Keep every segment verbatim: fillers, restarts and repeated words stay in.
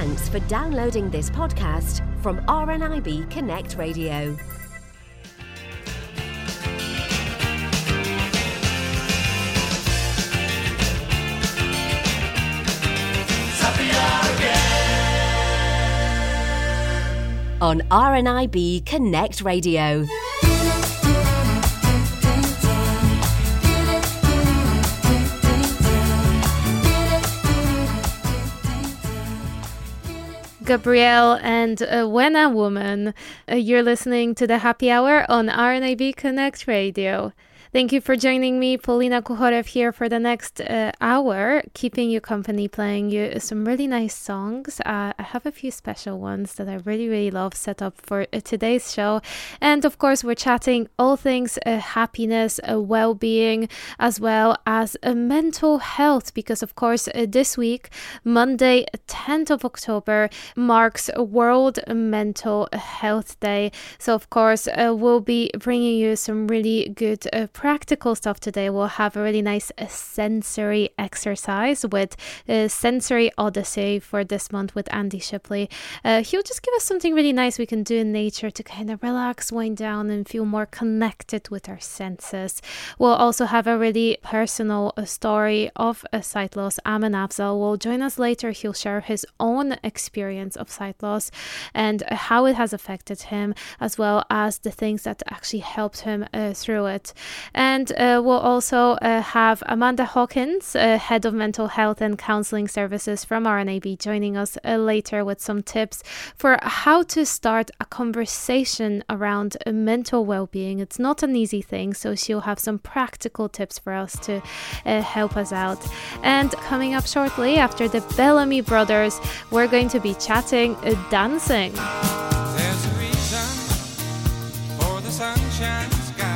Thanks for downloading this podcast from R N I B Connect Radio. On R N I B Connect Radio. Gabrielle and uh, When a Woman. Uh, you're listening to the Happy Hour on R N I B Connect Radio. Thank you for joining me, Paulina Kuchorev, here for the next uh, hour, keeping you company, playing you some really nice songs. Uh, I have a few special ones that I really, really love set up for uh, today's show. And of course, we're chatting all things uh, happiness, uh, well-being, as well as uh, mental health, because of course, uh, this week, Monday, tenth of October, marks World Mental Health Day. So of course, uh, we'll be bringing you some really good uh, practical stuff today. We'll have a really nice uh, sensory exercise with uh, Sensory Odyssey for this month with Andy Shipley. Uh, he'll just give us something really nice we can do in nature to kind of relax, wind down, and feel more connected with our senses. We'll also have a really personal uh, story of a sight loss. Amin Afzal will join us later. He'll share his own experience of sight loss and how it has affected him, as well as the things that actually helped him uh, through it. And uh, we'll also uh, have Amanda Hawkins, uh, Head of Mental Health and Counseling Services from R N A B, joining us uh, later with some tips for how to start a conversation around uh, mental well-being. It's not an easy thing, so she'll have some practical tips for us to uh, help us out. And coming up shortly after the Bellamy Brothers, we're going to be chatting uh, dancing. There's a reason for the sunshine.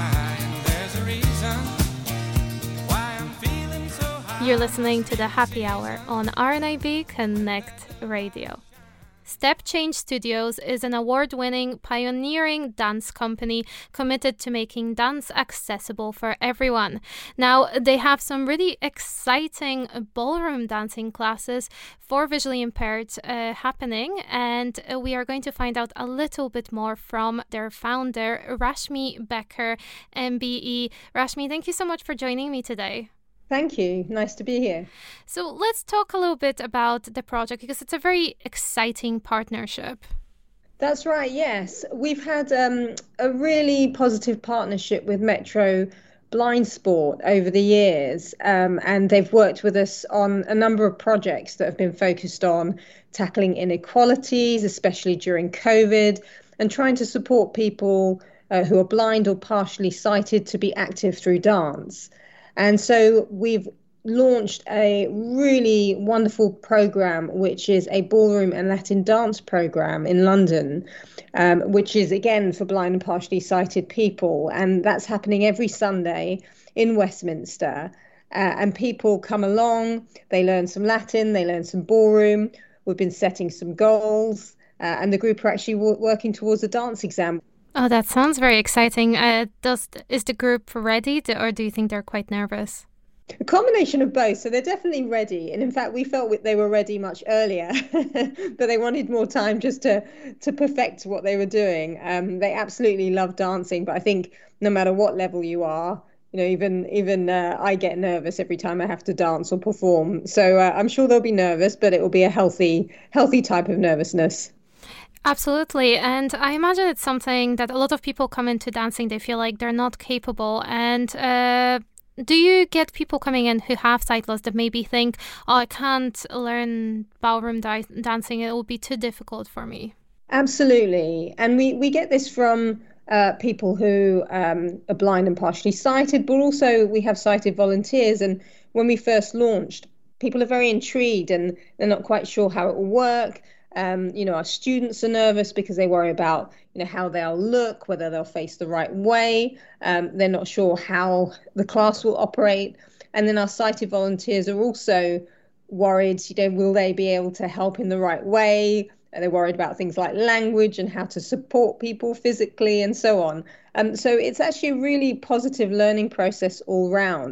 You're listening to the Happy Hour on R N I B Connect Radio. Step Change Studios is an award-winning, pioneering dance company committed to making dance accessible for everyone. Now, they have some really exciting ballroom dancing classes for visually impaired uh, happening, and uh, we are going to find out a little bit more from their founder, Rashmi Becker, M B E. Rashmi, thank you so much for joining me today. Thank you. Nice to be here. So let's talk a little bit about the project, because it's a very exciting partnership. That's right, yes. We've had um, a really positive partnership with Metro Blind Sport over the years, um, and they've worked with us on a number of projects that have been focused on tackling inequalities, especially during COVID, and trying to support people uh, who are blind or partially sighted to be active through dance. And so we've launched a really wonderful program, which is a ballroom and Latin dance program in London, um, which is, again, for blind and partially sighted people. And that's happening every Sunday in Westminster. Uh, and people come along, they learn some Latin, they learn some ballroom. We've been setting some goals, uh, and the group are actually w- working towards a dance exam. Oh, that sounds very exciting. Uh, does is the group ready, to, or do you think they're quite nervous? A combination of both. So they're definitely ready. And in fact, we felt they were ready much earlier, but they wanted more time just to, to perfect what they were doing. Um, they absolutely love dancing, but I think no matter what level you are, you know, even even uh, I get nervous every time I have to dance or perform. So uh, I'm sure they'll be nervous, but it will be a healthy, healthy type of nervousness. Absolutely. And I imagine it's something that a lot of people come into dancing, they feel like they're not capable. And uh, do you get people coming in who have sight loss that maybe think, oh, I can't learn ballroom di- dancing, it will be too difficult for me? Absolutely. And we, we get this from uh, people who um, are blind and partially sighted, but also we have sighted volunteers. And when we first launched, people are very intrigued and they're not quite sure how it will work. Um, you know, our students are nervous because they worry about, you know, how they'll look, whether they'll face the right way. Um, they're not sure how the class will operate. And then our sighted volunteers are also worried, you know, will they be able to help in the right way? And they're worried about things like language and how to support people physically and so on. Um, so it's actually a really positive learning process all round.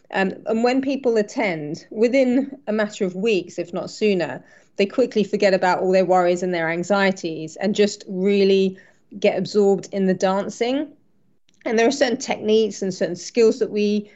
Um, and when people attend, within a matter of weeks, if not sooner, they quickly forget about all their worries and their anxieties and just really get absorbed in the dancing. And there are certain techniques and certain skills that we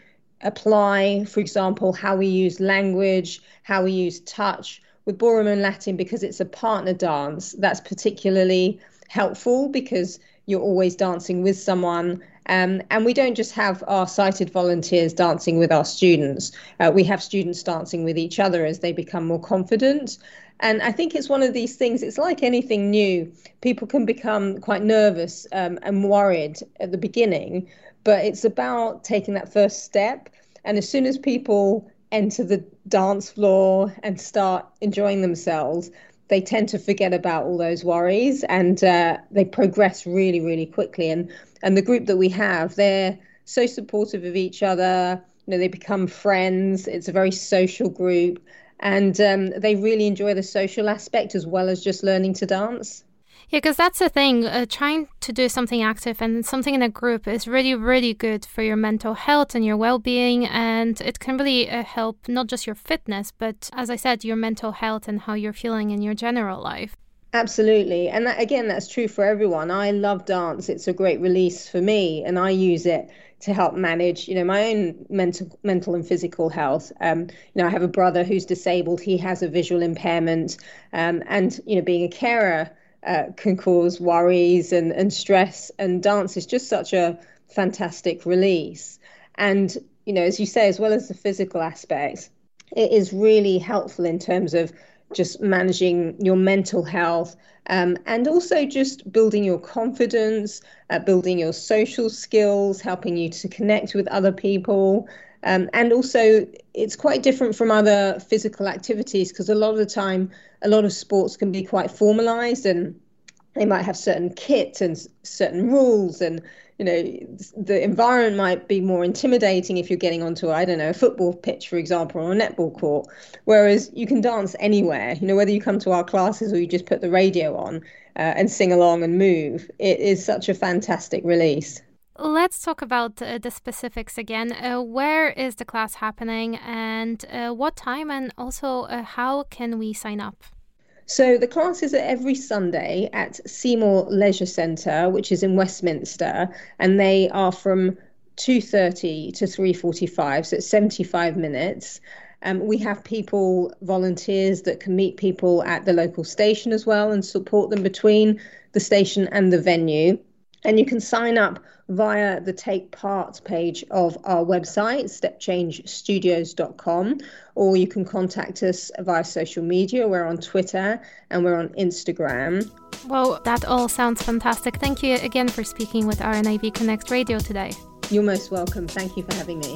apply. For example, how we use language, how we use touch. With Ballroom and Latin, because it's a partner dance, that's particularly helpful because you're always dancing with someone. Um, and we don't just have our sighted volunteers dancing with our students. Uh, we have students dancing with each other as they become more confident. And I think it's one of these things, it's like anything new. People can become quite nervous um, and worried at the beginning, but it's about taking that first step. And as soon as people enter the dance floor and start enjoying themselves, they tend to forget about all those worries, and uh, they progress really, really quickly. And and the group that we have, they're so supportive of each other. You know, they become friends. It's a very social group, and um, they really enjoy the social aspect as well as just learning to dance. Yeah, because that's the thing. Uh, trying to do something active and something in a group is really, really good for your mental health and your well-being. And it can really uh, help not just your fitness, but as I said, your mental health and how you're feeling in your general life. Absolutely. And that, again, that's true for everyone. I love dance. It's a great release for me, and I use it to help manage, you know, my own mental, mental and physical health. Um, you know, I have a brother who's disabled. He has a visual impairment, um, and, you know, being a carer Uh, can cause worries and, and stress, and dance is just such a fantastic release. And, you know, as you say, as well as the physical aspects, it is really helpful in terms of just managing your mental health, um, and also just building your confidence, uh, building your social skills, helping you to connect with other people. Um, and also, it's quite different from other physical activities, because a lot of the time, a lot of sports can be quite formalized, and they might have certain kit and certain rules, and, you know, the environment might be more intimidating if you're getting onto, I don't know, a football pitch, for example, or a netball court, whereas you can dance anywhere, you know, whether you come to our classes or you just put the radio on uh, and sing along and move. It is such a fantastic release. Let's talk about uh, the specifics again. Uh, where is the class happening, and uh, what time, and also uh, how can we sign up? So the classes are every Sunday at Seymour Leisure Centre, which is in Westminster, and they are from two thirty to three forty-five, so it's seventy-five minutes. Um, we have people, volunteers, that can meet people at the local station as well and support them between the station and the venue. And you can sign up via the Take Part page of our website, step change studios dot com, or you can contact us via social media. We're on Twitter and we're on Instagram. Well, that all sounds fantastic. Thank you again for speaking with R N I B Connect Radio today. You're most welcome. Thank you for having me.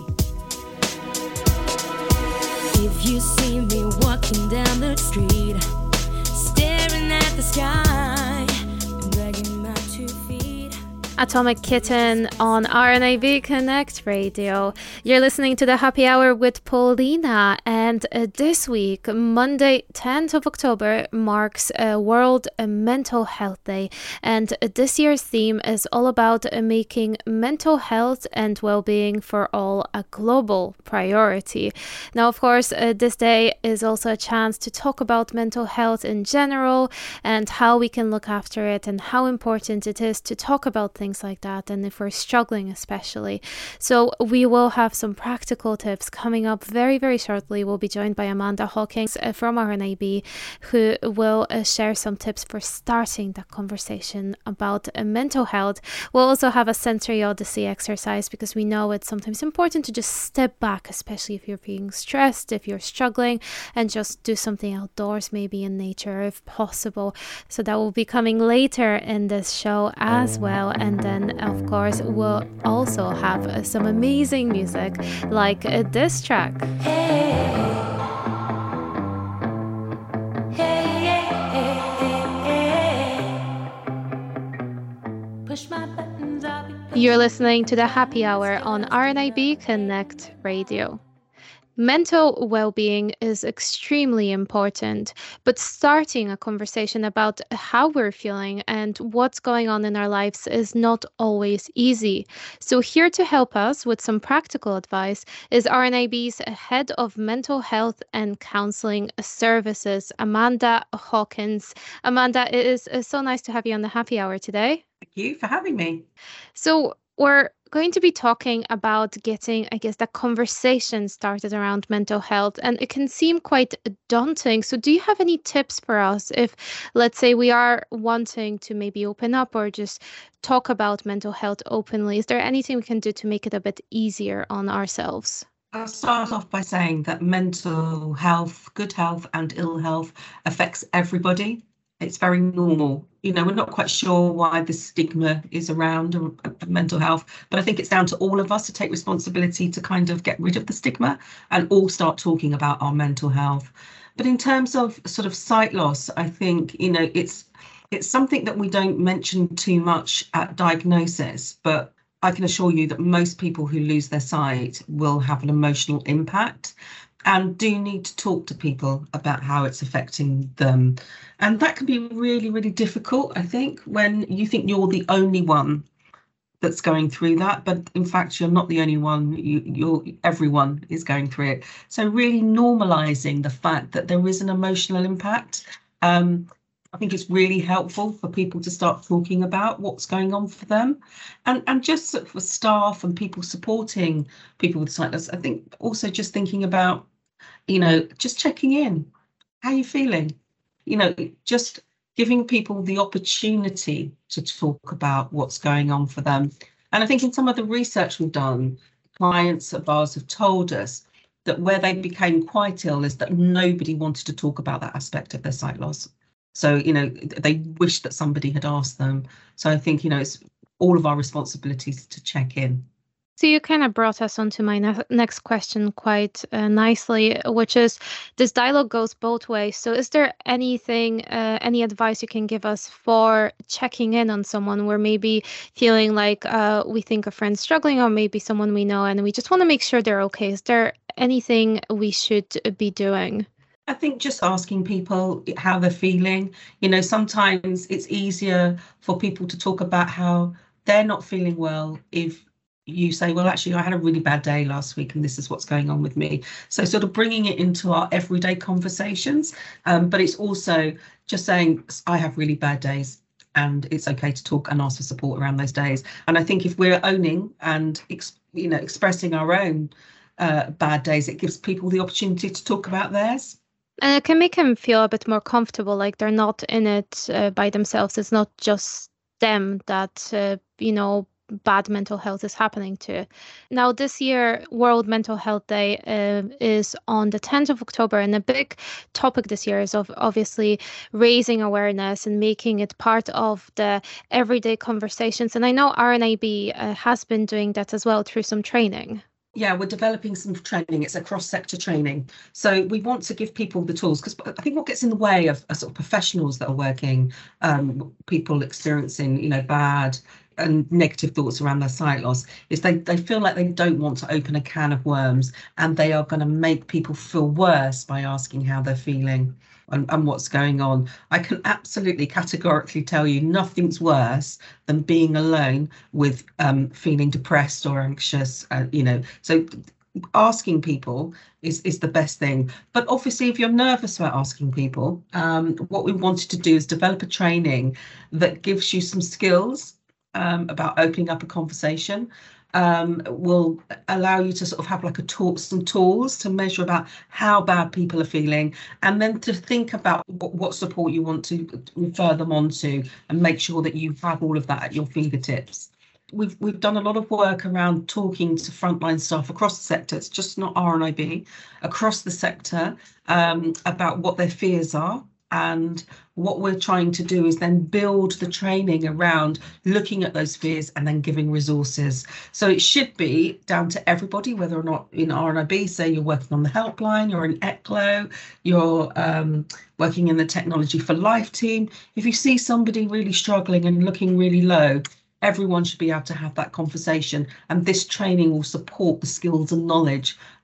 If you see me walking down the street, staring at the sky, dragging my two feet. Atomic Kitten on R N I B Connect Radio. You're listening to the Happy Hour with Paulina, and uh, this week, Monday, tenth of October, marks uh, World Mental Health Day, and uh, this year's theme is all about uh, making mental health and well-being for all a global priority. Now, of course, uh, this day is also a chance to talk about mental health in general and how we can look after it and how important it is to talk about things like that, and if we're struggling especially. So we will have some practical tips coming up very, very shortly. We'll be joined by Amanda Hawkins uh, from R N I B, who will uh, share some tips for starting that conversation about uh, mental health. We'll also have a sensory odyssey exercise, because we know it's sometimes important to just step back, especially if you're being stressed, if you're struggling, and just do something outdoors, maybe in nature if possible. So that will be coming later in this show as well. And then, of course, we'll also have uh, some amazing music like uh, this track. Hey, hey, hey, hey, hey. Push my buttons, I'll be You're listening to the Happy Hour on R N I B Connect Radio. Mental well-being is extremely important, but starting a conversation about how we're feeling and what's going on in our lives is not always easy. So here to help us with some practical advice is R N I B's Head of Mental Health and Counseling Services, Amanda Hawkins. Amanda, it is uh, so nice to have you on the Happy Hour today. Thank you for having me. So we're going to be talking about getting, I guess, that conversation started around mental health, and it can seem quite daunting. So do you have any tips for us if, let's say, we are wanting to maybe open up or just talk about mental health openly? Is there anything we can do to make it a bit easier on ourselves? I'll start off by saying that mental health, good health and ill health affects everybody. It's very normal. You know, we're not quite sure why the stigma is around uh, mental health, but I think it's down to all of us to take responsibility to kind of get rid of the stigma and all start talking about our mental health. But in terms of sort of sight loss, I think, you know, it's it's something that we don't mention too much at diagnosis, but I can assure you that most people who lose their sight will have an emotional impact and do need to talk to people about how it's affecting them. And that can be really, really difficult, I think, when you think you're the only one that's going through that. But in fact, you're not the only one. You, you're, everyone is going through it. So really normalising the fact that there is an emotional impact. Um, I think it's really helpful for people to start talking about what's going on for them. And, and just for staff and people supporting people with sight loss, I think also just thinking about, you know, just checking in. How are you feeling? You know, just giving people the opportunity to talk about what's going on for them. And I think in some of the research we've done, clients of ours have told us that where they became quite ill is that nobody wanted to talk about that aspect of their sight loss. So, you know, they wish that somebody had asked them. So I think, you know, it's all of our responsibilities to check in. So you kind of brought us onto my ne- next question quite uh, nicely, which is this dialogue goes both ways. So is there anything, uh, any advice you can give us for checking in on someone we're maybe feeling like uh, we think a friend's struggling, or maybe someone we know and we just want to make sure they're okay? Is there anything we should be doing? I think just asking people how they're feeling. You know, sometimes it's easier for people to talk about how they're not feeling well if you say, well, actually, I had a really bad day last week and this is what's going on with me. So sort of bringing it into our everyday conversations. Um, but it's also just saying, I have really bad days and it's okay to talk and ask for support around those days. And I think if we're owning and, ex- you know, expressing our own uh, bad days, it gives people the opportunity to talk about theirs. And it can make them feel a bit more comfortable, like they're not in it uh, by themselves. It's not just them that, uh, you know, bad mental health is happening to. Now, this year, World Mental Health Day uh, is on the tenth of October, and a big topic this year is of obviously raising awareness and making it part of the everyday conversations. And I know R N I B uh, has been doing that as well through some training. Yeah, we're developing some training. It's a cross-sector training. So we want to give people the tools, because I think what gets in the way of, of sort of professionals that are working, um, people experiencing, you know, bad and negative thoughts around their sight loss, is they, they feel like they don't want to open a can of worms, and they are going to make people feel worse by asking how they're feeling and, and what's going on. I can absolutely categorically tell you nothing's worse than being alone with um, feeling depressed or anxious, uh, you know, so asking people is, is the best thing. But obviously, if you're nervous about asking people, um, what we wanted to do is develop a training that gives you some skills Um, about opening up a conversation, um, will allow you to sort of have like a talk, some tools to measure about how bad people are feeling, and then to think about what, what support you want to refer them on to, and make sure that you have all of that at your fingertips. We've we've done a lot of work around talking to frontline staff across the sector. It's just not R N I B, across the sector, um, about what their fears are. And what we're trying to do is then build the training around looking at those fears and then giving resources. So it should be down to everybody, whether or not in R N I B, say you're working on the helpline, you're in E C L O, you're um, working in the Technology for Life team. If you see somebody really struggling and looking really low, everyone should be able to have that conversation, and this training will support the skills and knowledge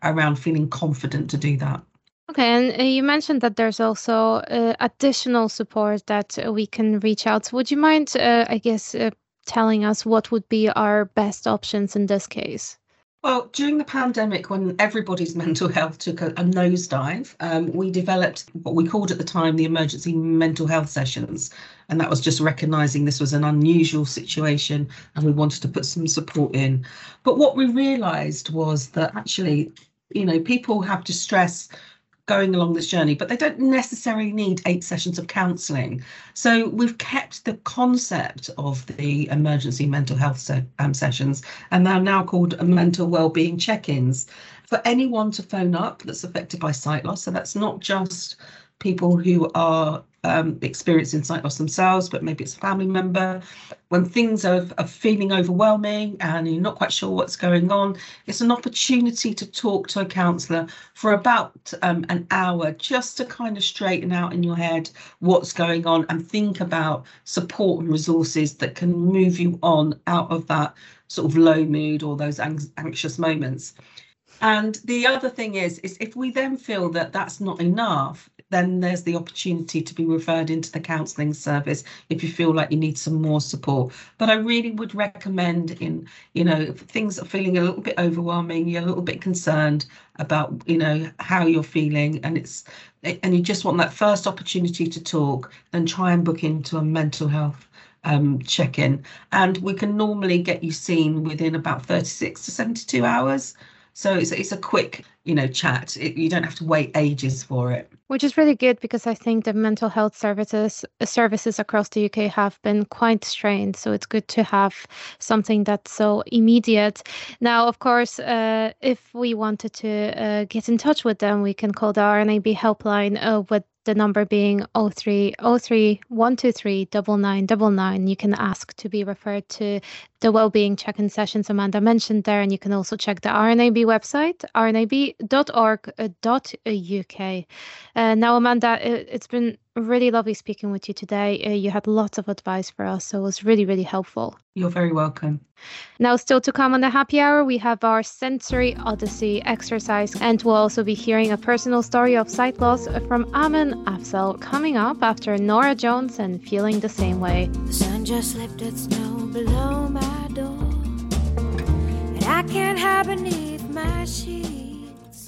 around feeling confident to do that. Okay, and uh, you mentioned that there's also uh, additional support that uh, we can reach out. So would you mind, uh, I guess, uh, telling us what would be our best options in this case? Well, during the pandemic, when everybody's mental health took a, a nosedive, um, we developed what we called at the time the emergency mental health sessions. And that was just recognising this was an unusual situation and we wanted to put some support in. But what we realised was that actually, you know, people have distress going along this journey, but they don't necessarily need eight sessions of counselling. So we've kept the concept of the emergency mental health se- um, sessions, and they're now called mental wellbeing check-ins for anyone to phone up that's affected by sight loss. So that's not just people who are um, experiencing sight loss themselves, but maybe it's a family member. When things are, are feeling overwhelming and you're not quite sure what's going on, it's an opportunity to talk to a counsellor for about um, an hour, just to kind of straighten out in your head what's going on and think about support and resources that can move you on out of that sort of low mood or those ang- anxious moments. And the other thing is, is if we then feel that that's not enough, then there's the opportunity to be referred into the counselling service if you feel like you need some more support. But I really would recommend, in, you know, if things are feeling a little bit overwhelming, you're a little bit concerned about, you know, how you're feeling, and it's and you just want that first opportunity to talk, then try and book into a mental health um, check-in. And we can normally get you seen within about thirty-six to seventy-two hours. So it's, it's a quick, you know, chat. It, you don't have to wait ages for it. Which is really good, because I think the mental health services services across the U K have been quite strained. So it's good to have something that's so immediate. Now, of course, uh, if we wanted to uh, get in touch with them, we can call the R N A B helpline uh, with the number being oh three oh three, one two three, nine nine nine nine. You can ask to be referred to the wellbeing check-in sessions Amanda mentioned there, and you can also check the R N A B website, r n a b dot org dot u k. Uh, now, Amanda, it, it's been really lovely speaking with you today. Uh, you had lots of advice for us, so it was really, really helpful. You're very welcome. Now, still to come on the happy hour, we have our Sensory Odyssey exercise, and we'll also be hearing a personal story of sight loss from Amin Afzal coming up after Nora Jones and Feeling the Same Way. The sun just lifted snow below my door, and I can't hide beneath my sheets.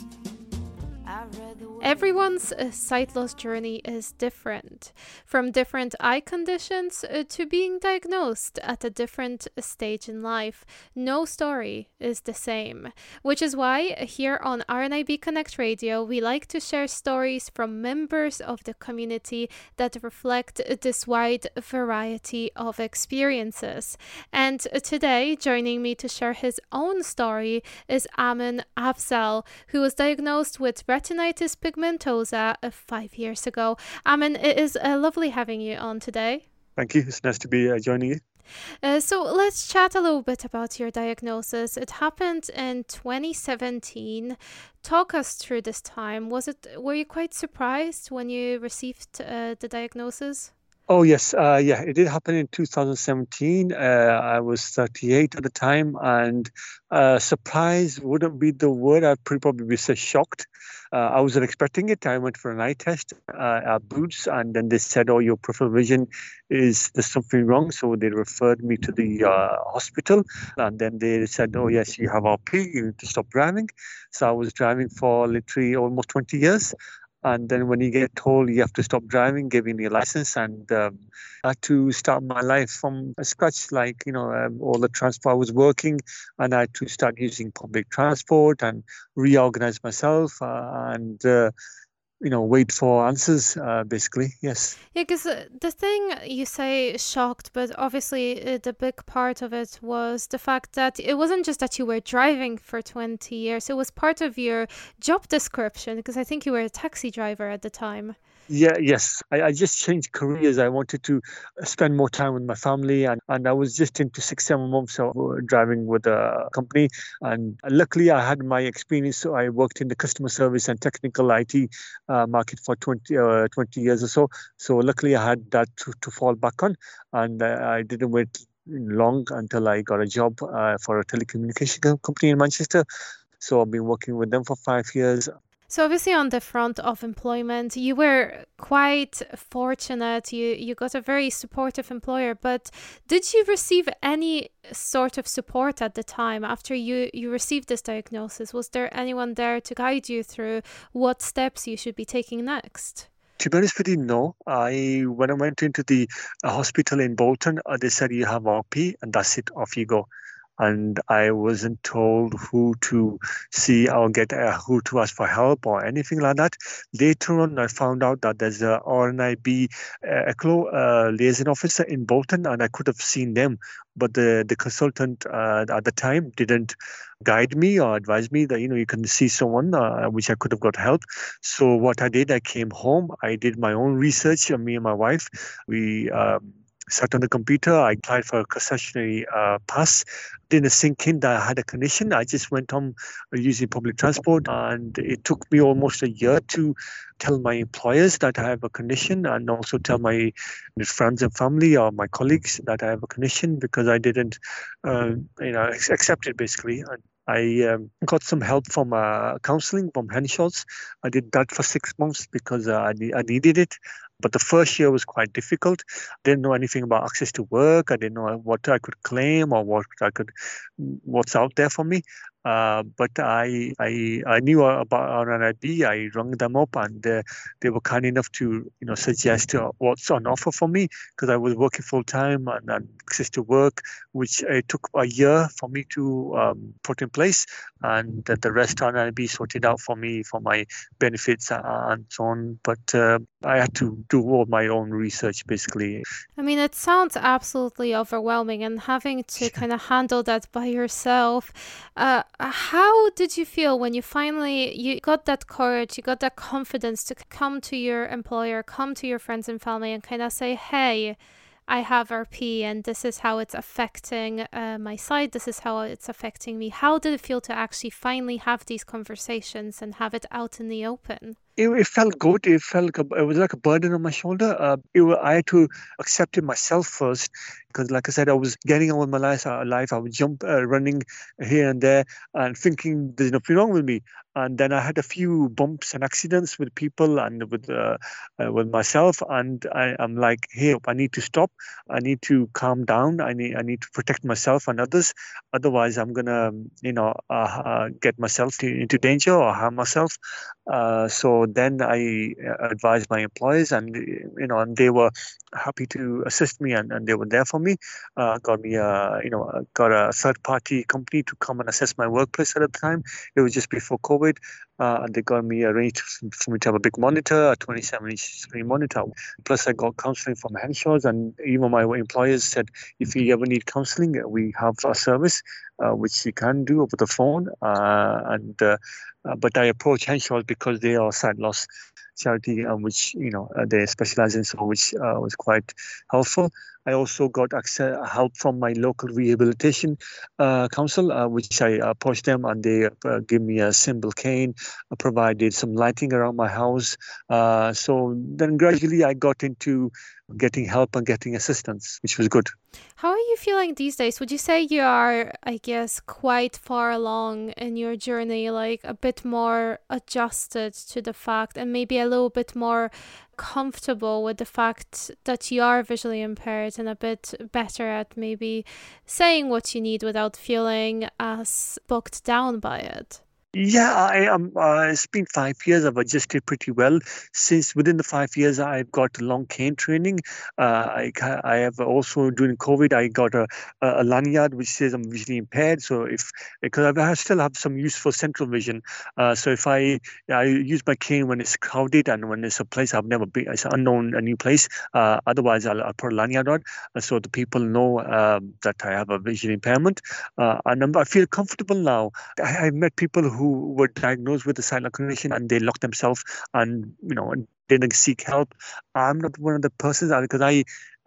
I've read the Everyone's uh, sight loss journey is different, from different eye conditions uh, to being diagnosed at a different stage in life. No story is the same, which is why here on R N I B Connect Radio, we like to share stories from members of the community that reflect this wide variety of experiences. And today, joining me to share his own story is Amin Afzal, who was diagnosed with retinitis pigmentosa uh, five years ago. Amin, it is uh, lovely having you on today. Thank you. It's nice to be uh, joining you. Uh, so let's chat a little bit about your diagnosis. It happened in twenty seventeen. Talk us through this time. Was it? Were you quite surprised when you received uh, the diagnosis? Oh, yes. Uh, yeah, it did happen in two thousand seventeen. Uh, I was thirty-eight at the time, and uh, surprise wouldn't be the word. I'd probably be so shocked. Uh, I wasn't expecting it. I went for an eye test uh, at Boots, and then they said, oh, your peripheral vision is, there's something wrong. So they referred me to the uh, hospital, and then they said, oh, yes, you have R P, you need to stop driving. So I was driving for literally almost twenty years. And then when you get told you have to stop driving, giving your license, and um, I had to start my life from scratch. Like, you know, um, all the transport was working, and I had to start using public transport and reorganize myself uh, and, uh, you know, wait for answers, uh, basically. Yes. Yeah, because uh, the thing you say shocked, but obviously uh, the big part of it was the fact that it wasn't just that you were driving for twenty years. It was part of your job description, because I think you were a taxi driver at the time. Yeah, yes. I, I just changed careers. I wanted to spend more time with my family, and, and I was just into six, seven months of driving with a company. And luckily, I had my experience. So I worked in the customer service and technical I T uh, market for twenty, uh, twenty years or so. So luckily, I had that to, to fall back on, and uh, I didn't wait long until I got a job uh, for a telecommunication company in Manchester. So I've been working with them for five years. So obviously on the front of employment, you were quite fortunate. You you got a very supportive employer, but did you receive any sort of support at the time after you, you received this diagnosis? Was there anyone there to guide you through what steps you should be taking next? To be honest with you, no. I when I went into the uh, hospital in Bolton, uh, they said you have R P and that's it, off you go. And I wasn't told who to see or get uh, who to ask for help or anything like that. Later on, I found out that there's a R N I B uh, ECLO uh, liaison officer in Bolton, and I could have seen them, but the the consultant uh, at the time didn't guide me or advise me that, you know, you can see someone uh, which I could have got help. So what I did, I came home, I did my own research. uh, Me and my wife, we. Um, sat on the computer. I applied for a concessionary uh, pass. Didn't sink in that I had a condition. I just went on using public transport, and it took me almost a year to tell my employers that I have a condition, and also tell my friends and family or my colleagues that I have a condition, because I didn't, uh, you know, accept it basically. And I um, got some help from uh, counselling from Henshaw's. I did that for six months because uh, I, I needed it. But the first year was quite difficult. I didn't know anything about access to work. I didn't know what I could claim or what I could, what's out there for me. Uh, but I, I I knew about R N I B. I rang them up, and uh, they were kind enough to, you know, suggest uh, what's on offer for me, because I was working full time and, and access to work, which it took a year for me to um, put in place, and uh, the rest R N I B sorted out for me for my benefits and so on. But uh, I had to do all my own research basically. I mean, it sounds absolutely overwhelming, and having to kind of handle that by yourself. Uh, how did you feel when you finally you got that courage, you got that confidence to come to your employer, come to your friends and family, and kind of say, "Hey, I have R P, and this is how it's affecting uh, my side. This is how it's affecting me." How did it feel to actually finally have these conversations and have it out in the open? It, it felt good. It felt like a, it was like a burden on my shoulder. Uh, it, I had to accept it myself first, because, like I said, I was getting on with my life. Uh, life. I would jump, uh, running here and there, and thinking there's nothing wrong with me. And then I had a few bumps and accidents with people and with uh, uh, with myself. And I, I'm like, hey, I need to stop. I need to calm down. I need I need to protect myself and others. Otherwise, I'm gonna, you know, uh, uh, get myself to, into danger or harm myself. Uh, so then I advised my employers, and you know, and they were happy to assist me, and, and they were there for me. Uh, got me, a, you know, got a third-party company to come and assess my workplace at the time. It was just before COVID, uh, and they got me arranged for me to have a big monitor, a twenty-seven inch screen monitor. Plus, I got counselling from Henshaw's, and even my employers said, if you ever need counselling, we have a service uh, which you can do over the phone, uh, and. Uh, Uh, but I approach Henshaw's because they are sight loss charity, um, which, you know, uh, they specialize in, so which uh, was quite helpful. I also got access, help from my local rehabilitation uh, council, uh, which I approached them, and they uh, gave me a symbol cane, uh, provided some lighting around my house. Uh, so then gradually I got into getting help and getting assistance, which was good. How are you feeling these days? Would you say you are, I guess, quite far along in your journey, like a bit more adjusted to the fact, and maybe a little bit more comfortable with the fact that you are visually impaired, and a bit better at maybe saying what you need without feeling as bogged down by it? Yeah, I am. Uh, it's been five years. I've adjusted pretty well. Since within the five years, I've got long cane training. Uh, I, I have also, during COVID, I got a, a lanyard which says I'm visually impaired. So if, because I still have some useful central vision. Uh, so if I I use my cane when it's crowded and when it's a place I've never been, it's unknown, a new place. Uh, otherwise, I'll, I'll put a lanyard on, uh, so the people know uh, that I have a visual impairment. Uh, and I'm, I feel comfortable now. I, I've met people who who were diagnosed with a silent condition and they locked themselves and, you know, didn't seek help. I'm not one of the persons, because I, I had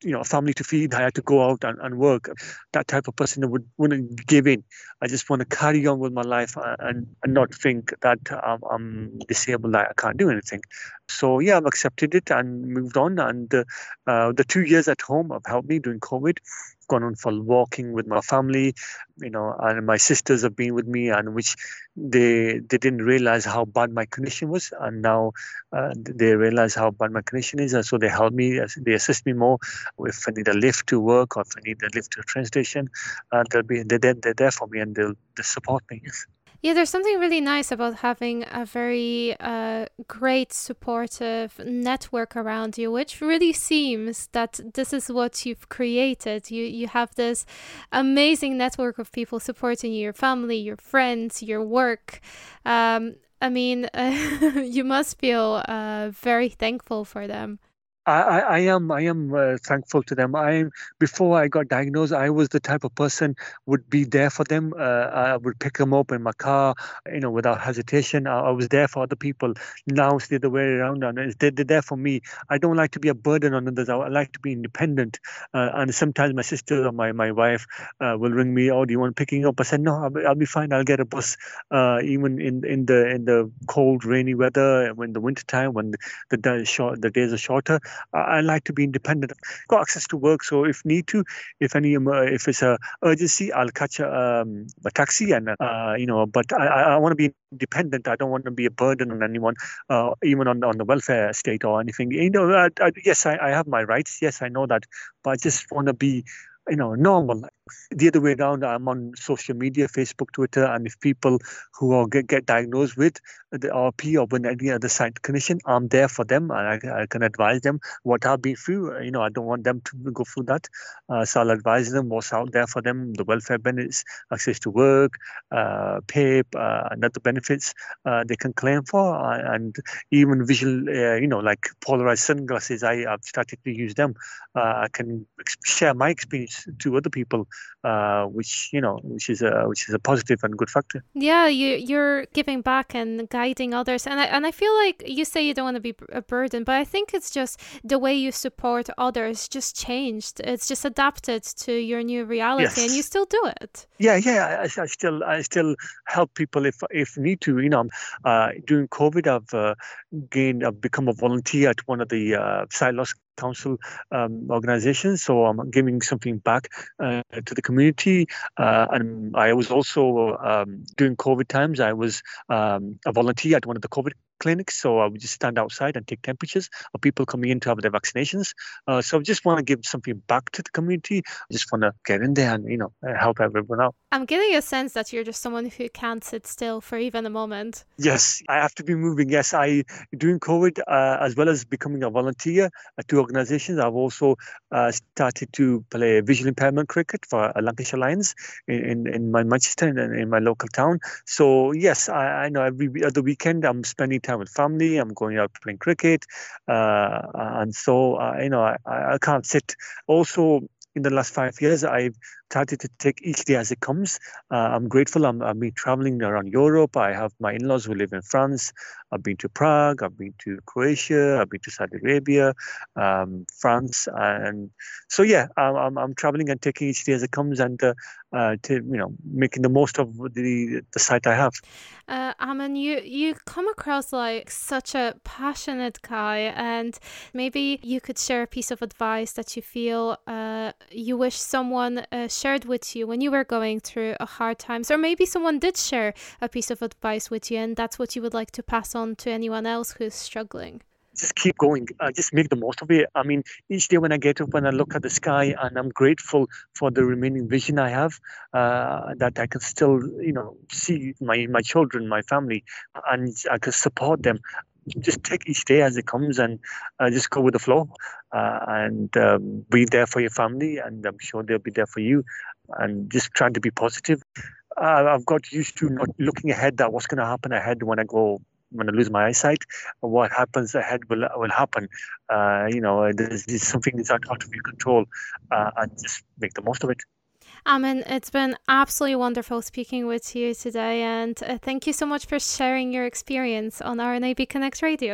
you know, a family to feed. I had to go out and, and work. That type of person that would, wouldn't give in. I just want to carry on with my life and, and not think that um, I'm disabled, that I can't do anything. So, yeah, I've accepted it and moved on. And uh, uh, the two years at home have helped me during COVID. Gone on for walking with my family, you know, and my sisters have been with me, and which they they didn't realize how bad my condition was, and now uh, they realize how bad my condition is, and so they help me, they assist me more. If I need a lift to work or if I need a lift to a train station, uh, they'll be they're, they're there for me and they'll, they'll support me. Yeah, there's something really nice about having a very uh, great supportive network around you, which really seems that this is what you've created. You you have this amazing network of people supporting you, your family, your friends, your work. Um, I mean, uh, you must feel uh, very thankful for them. I, I, I am I am uh, thankful to them. I before I got diagnosed, I was the type of person would be there for them. Uh, I would pick them up in my car, you know, without hesitation. I, I was there for other people. Now it's the other way around, and it's, they're, they're there for me. I don't like to be a burden on others. I, I like to be independent. Uh, and sometimes my sister or my my wife uh, will ring me. Oh, do you want picking up? I said no. I'll be, I'll be fine. I'll get a bus. Uh, even in, in the in the cold, rainy weather, when the winter time, when the the, short, the days are shorter. I like to be independent. I've got access to work, so if need to, if any, if it's a urgency, I'll catch a, um, a taxi, and uh, you know. But I, I want to be independent. I don't want to be a burden on anyone, uh, even on on the welfare state or anything. You know, I, I, yes, I, I have my rights. Yes, I know that, but I just want to be, you know, normal. The other way around, I'm on social media, Facebook, Twitter, and if people who are get, get diagnosed with the R P or with any other side condition, I'm there for them, and I, I can advise them what I've been through. You know, I don't want them to go through that, uh, so I'll advise them what's out there for them, the welfare benefits, access to work, uh, pay, uh, and other benefits uh, they can claim for, uh, and even visual, uh, you know, like polarized sunglasses. I, I've started to use them. Uh, I can share my experience to other people. Uh, which you know, which is a which is a positive and good factor. Yeah, you you're giving back and guiding others, and I and I feel like you say you don't want to be a burden, but I think it's just the way you support others just changed. It's just adapted to your new reality, yes. And you still do it. Yeah, yeah. I, I still I still help people if if need to. You know, uh, during COVID, I've uh, gained I've become a volunteer at one of the uh, Sight Loss Council um, organizations, so I'm giving something back uh, to the community. Uh, and I was also um, during COVID times, I was um, a volunteer at one of the COVID clinics, so I would just stand outside and take temperatures of people coming in to have their vaccinations. Uh, so I just want to give something back to the community. I just want to get in there and, you know, help everyone out. I'm getting a sense that you're just someone who can't sit still for even a moment. Yes, I have to be moving. Yes, I during COVID, uh, as well as becoming a volunteer at two organizations, I've also uh, started to play visual impairment cricket for Lancashire Lions in, in, in my Manchester and in, in my local town. So yes, I, I know every other weekend I'm spending time with family. I'm going out playing cricket, uh, and so uh, you know I, I can't sit. Also, in the last five years, I've started to take each day as it comes. Uh, I'm grateful. I'm, I've been traveling around Europe. I have my in-laws who live in France. I've been to Prague. I've been to Croatia. I've been to Saudi Arabia, um, France, and so yeah, I'm I'm traveling and taking each day as it comes, and uh, uh, to you know making the most of the the site I have. Uh, Aman, you you come across like such a passionate guy, and maybe you could share a piece of advice that you feel uh, you wish someone uh, shared with you when you were going through a hard times, or maybe someone did share a piece of advice with you, and that's what you would like to pass on to anyone else who's struggling. Just keep going. Uh, just make the most of it. I mean, each day when I get up and I look at the sky, and I'm grateful for the remaining vision I have, uh, that I can still, you know, see my, my children, my family, and I can support them. Just take each day as it comes, and uh, just go with the flow, uh, and um, be there for your family, and I'm sure they'll be there for you, and just trying to be positive. Uh, I've got used to not looking ahead at what's going to happen ahead when I go. When I lose my eyesight, what happens ahead will will happen. Uh, you know, there's, there's something that's out of your control, uh, and just make the most of it. Aman, it's been absolutely wonderful speaking with you today, and uh, thank you so much for sharing your experience on R N A B Connect Radio.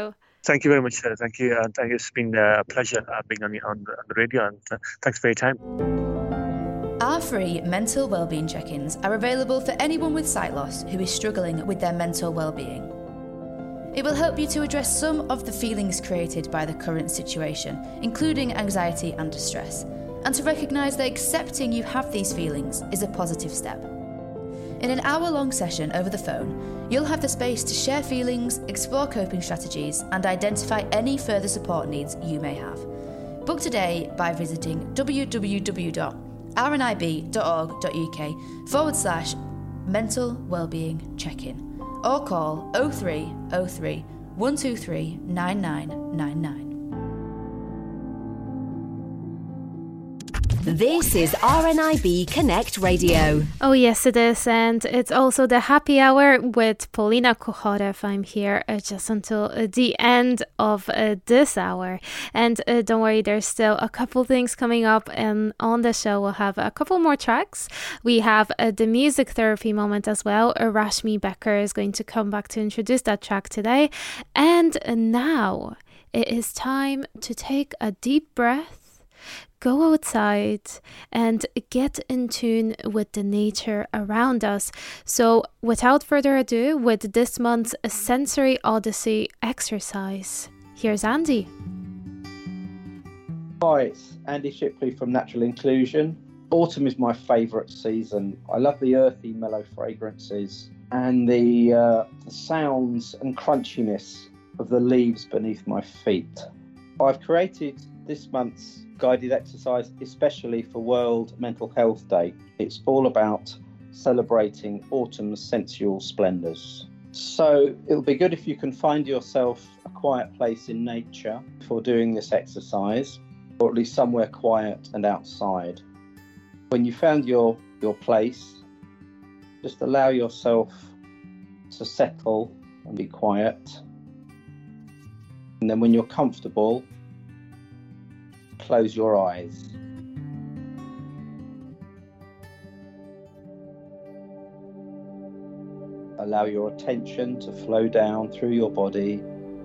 Thank you very much, sir. Thank you. Uh, thank you. It's been a pleasure uh, being on the, on, the, on the radio, and uh, thanks for your time. Our free mental wellbeing check-ins are available for anyone with sight loss who is struggling with their mental well-being. It will help you to address some of the feelings created by the current situation, including anxiety and distress, and to recognise that accepting you have these feelings is a positive step. In an hour-long session over the phone, you'll have the space to share feelings, explore coping strategies, and identify any further support needs you may have. Book today by visiting w w w dot r n i b dot org dot u k forward slash mental wellbeing check-in or call oh three oh three, one two three, nine nine nine nine. This is R N I B Connect Radio. Oh, yes, it is. And it's also the happy hour with Paulina Kuchorev. I'm here uh, just until uh, the end of uh, this hour. And uh, don't worry, there's still a couple things coming up. And on the show, we'll have a couple more tracks. We have uh, the music therapy moment as well. Uh, Rashmi Becker is going to come back to introduce that track today. And uh, now it is time to take a deep breath, go outside and get in tune with the nature around us. So without further ado, with this month's Sensory Odyssey exercise, here's Andy. Hi, it's Andy Shipley from Natural Inclusion. Autumn is my favourite season. I love the earthy, mellow fragrances and the, uh, the sounds and crunchiness of the leaves beneath my feet. I've created this month's guided exercise especially for World Mental Health Day. It's all about celebrating autumn's sensual splendours. So it'll be good if you can find yourself a quiet place in nature for doing this exercise, or at least somewhere quiet and outside. When you found your, your place, just allow yourself to settle and be quiet. And then when you're comfortable, close your eyes. Allow your attention to flow down through your body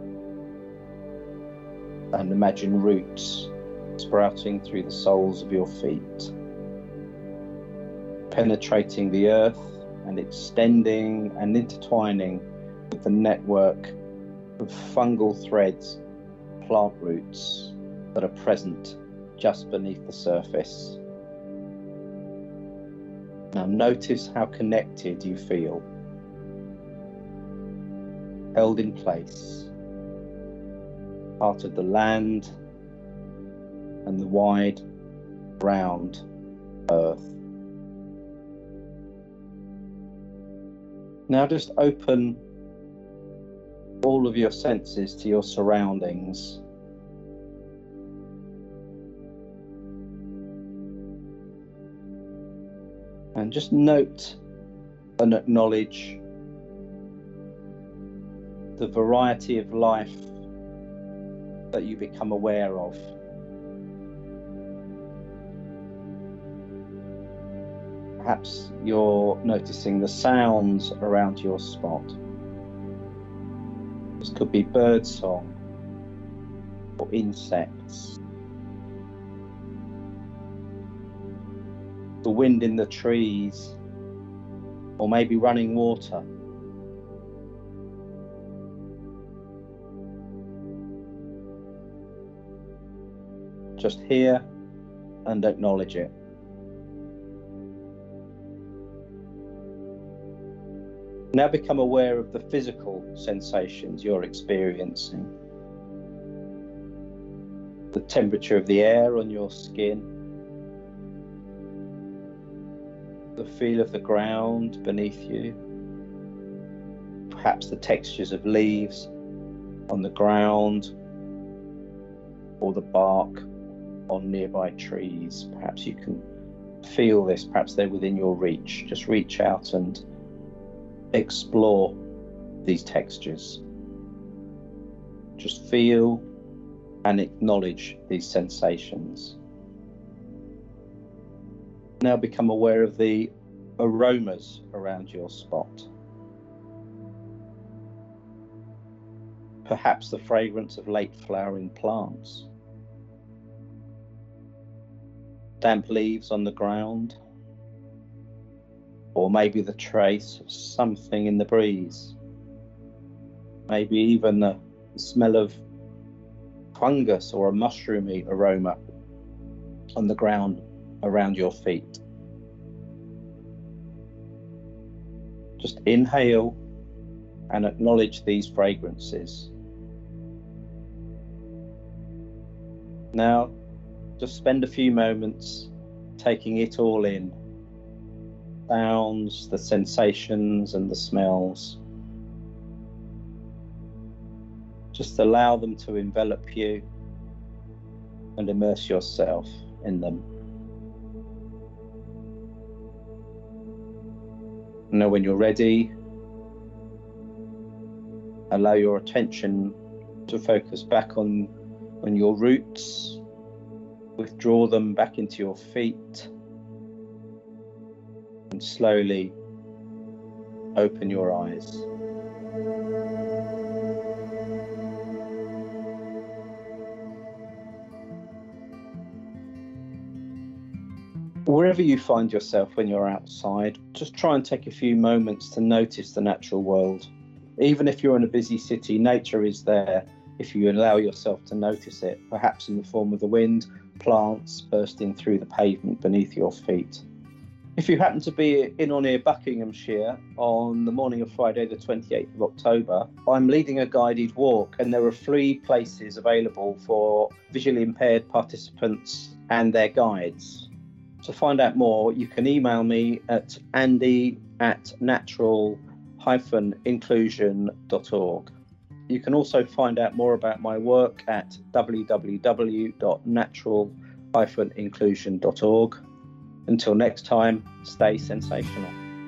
and imagine roots sprouting through the soles of your feet, penetrating the earth and extending and intertwining with the network of fungal threads, plant roots that are present just beneath the surface. Now notice how connected you feel, held in place, part of the land and the wide, round earth. Now just open all of your senses to your surroundings. And just note and acknowledge the variety of life that you become aware of. Perhaps you're noticing the sounds around your spot. This could be birdsong or insects. The wind in the trees, or maybe running water. Just hear and acknowledge it. Now become aware of the physical sensations you're experiencing. The temperature of the air on your skin, the feel of the ground beneath you, perhaps the textures of leaves on the ground or the bark on nearby trees. Perhaps you can feel this, perhaps they're within your reach. Just reach out and explore these textures. Just feel and acknowledge these sensations. Now become aware of the aromas around your spot. Perhaps the fragrance of late flowering plants. Damp leaves on the ground. Or maybe the trace of something in the breeze. Maybe even the smell of fungus or a mushroomy aroma on the ground around your feet. Just inhale and acknowledge these fragrances. Now, just spend a few moments taking it all in. Sounds, the sensations and the smells. Just allow them to envelop you and immerse yourself in them. Now, when you're ready, allow your attention to focus back on, on your roots. Withdraw them back into your feet. And slowly open your eyes. Wherever you find yourself when you're outside, just try and take a few moments to notice the natural world. Even if you're in a busy city, nature is there if you allow yourself to notice it, perhaps in the form of the wind, plants bursting through the pavement beneath your feet. If you happen to be in or near Buckinghamshire on the morning of Friday the twenty-eighth of October, I'm leading a guided walk, and there are three places available for visually impaired participants and their guides. To find out more, you can email me at andy at natural dash inclusion dot org. You can also find out more about my work at w w w dot natural dash inclusion dot org. Until next time, stay sensational.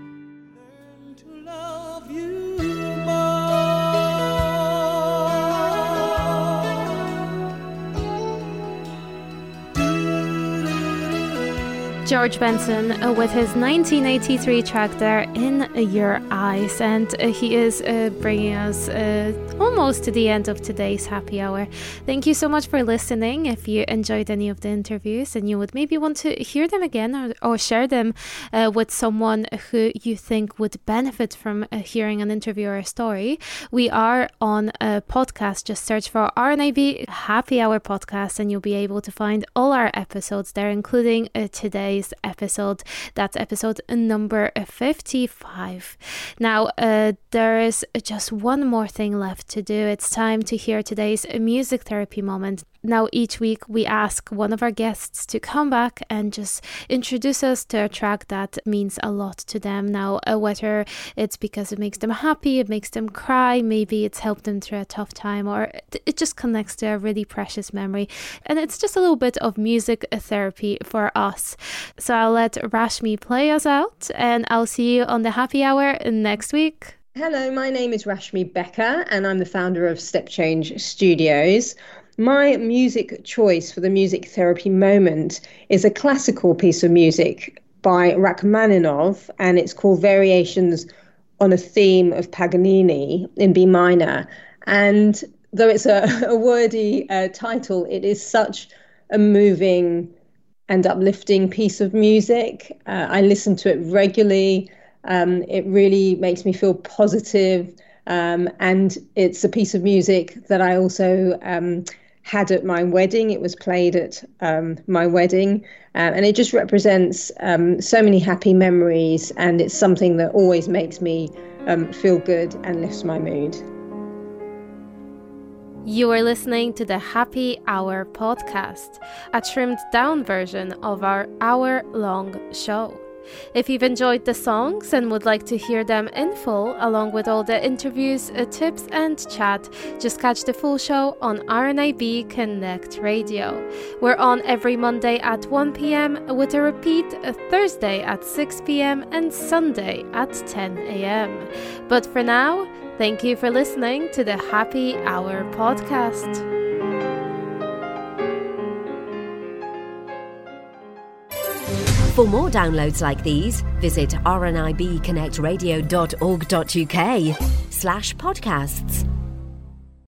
George Benson uh, with his nineteen eighty-three track there, In Your Eyes, and uh, he is uh, bringing us uh, almost to the end of today's happy hour. Thank you so much for listening. If you enjoyed any of the interviews and you would maybe want to hear them again or, or share them uh, with someone who you think would benefit from uh, hearing an interview or a story, we are on a podcast. Just search for R N I B Happy Hour Podcast and you'll be able to find all our episodes there, including uh, today episode. That's episode number fifty-five. Now uh, there is just one more thing left to do. It's time to hear today's music therapy moment. Now each week we ask one of our guests to come back and just introduce us to a track that means a lot to them. Now uh, whether it's because it makes them happy, it makes them cry, maybe it's helped them through a tough time, or it just connects to a really precious memory, and it's just a little bit of music therapy for us. So I'll let Rashmi play us out, and I'll see you on the happy hour next week. Hello, my name is Rashmi Becker and I'm the founder of Step Change Studios. My music choice for the music therapy moment is a classical piece of music by Rachmaninoff, and it's called Variations on a Theme of Paganini in B minor. And though it's a, a wordy uh, title, it is such a moving and uplifting piece of music. Uh, I listen to it regularly. Um, it really makes me feel positive. Um, and it's a piece of music that I also um, had at my wedding. It was played at um, my wedding. Uh, and it just represents um, so many happy memories. And it's something that always makes me um, feel good and lifts my mood. You are listening to the Happy Hour podcast, a trimmed down version of our hour-long show. If you've enjoyed the songs and would like to hear them in full, along with all the interviews, uh, tips and chat, just catch the full show on R N I B Connect Radio. We're on every Monday at one p.m. with a repeat uh, Thursday at six p.m. and Sunday at ten a.m. But for now, thank you for listening to the Happy Hour podcast. For more downloads like these, visit r n i b connect radio dot org dot u k slash podcasts.